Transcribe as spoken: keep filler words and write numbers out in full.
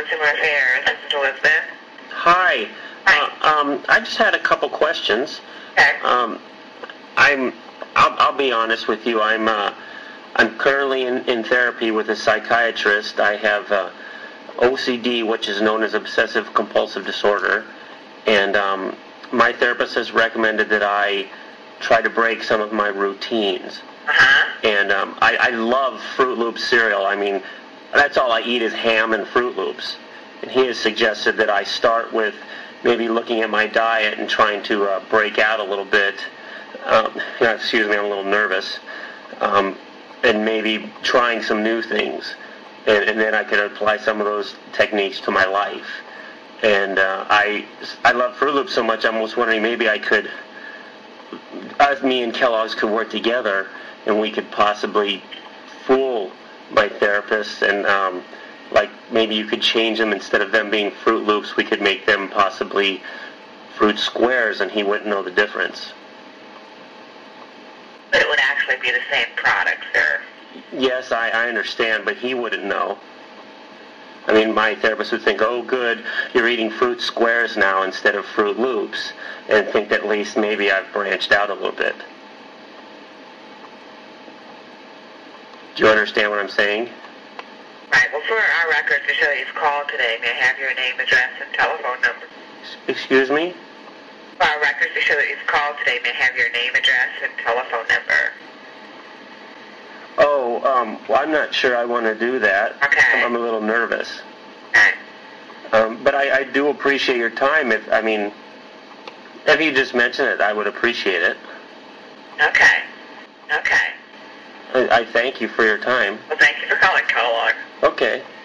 Consumer Affairs. This is Elizabeth. Hi. Hi. Uh, um, I just had a couple questions. Okay. Um, I'm. I'll, I'll be honest with you. I'm. Uh, I'm currently in, in therapy with a psychiatrist. I have uh, O C D, which is known as obsessive compulsive disorder, and um, my therapist has recommended that I try to break some of my routines. Uh-huh. And um, I, I love Fruit Loops cereal. I mean, that's all I eat is ham and Fruit Loops. And he has suggested that I start with maybe looking at my diet and trying to uh, break out a little bit. Um, excuse me, I'm a little nervous. Um, and maybe trying some new things. And, and then I could apply some of those techniques to my life. And uh, I, I love Fruit Loops so much, I'm just wondering maybe I could, as me and Kellogg's could work together, and we could possibly fool my therapist, and um, like maybe you could change them. Instead of them being Fruit Loops, we could make them possibly Fruit Squares, and he wouldn't know the difference. But it would actually be the same product, sir. Yes, I, I understand, but he wouldn't know. I mean, my therapist would think, oh, good, you're eating Fruit Squares now instead of Fruit Loops, and think that at least maybe I've branched out a little bit. Do you understand what I'm saying? Right. Well, for our records to show that you've called today, may I have your name, address, and telephone number? Excuse me? For our records to show that you've called today, may I have your name, address, and telephone number? Oh, um, well, I'm not sure I want to do that. Okay. I'm a little nervous. Okay. Um, but I, I do appreciate your time. If I mean, if you just mention it, I would appreciate it. Okay. Okay. I, I thank you for your time. Well, thank you for calling Kellogg. Okay.